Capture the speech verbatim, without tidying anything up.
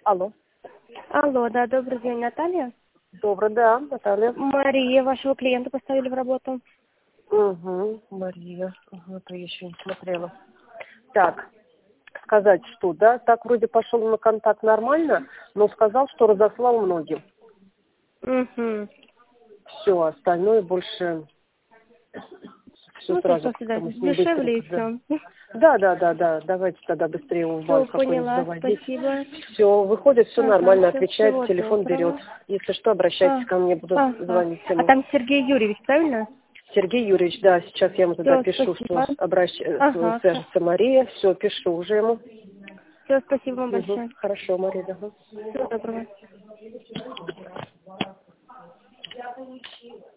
Алло. Алло, да, добрый день, Наталья. Добрый, да, Наталья. Мария, вашего клиента поставили в работу. Угу, Мария. Угу, это я еще не смотрела. Так, сказать что, да? Так вроде пошел на контакт нормально, но сказал, что разослал многим. Угу. Все, остальное больше все Ну, то есть сразу просто, да, как-то мы с ним дешевле и быстренько, да. все. Да, да, да, да. Давайте тогда быстрее в Все, банк какой-нибудь поняла, заводить. спасибо. Все, выходит, все Ага, нормально, все, отвечает, всего телефон берет. доброго. Если что, обращайтесь А, ко мне, буду ага. звонить А ему. там Сергей Юрьевич, правильно? Сергей Юрьевич, да, сейчас я ему тогда Все, пишу, что спасибо. обращ... э, Ага, свяжется Мария. Все, пишу уже ему. все, спасибо вам Угу. большое. Хорошо, Мария, ага. Всего доброго.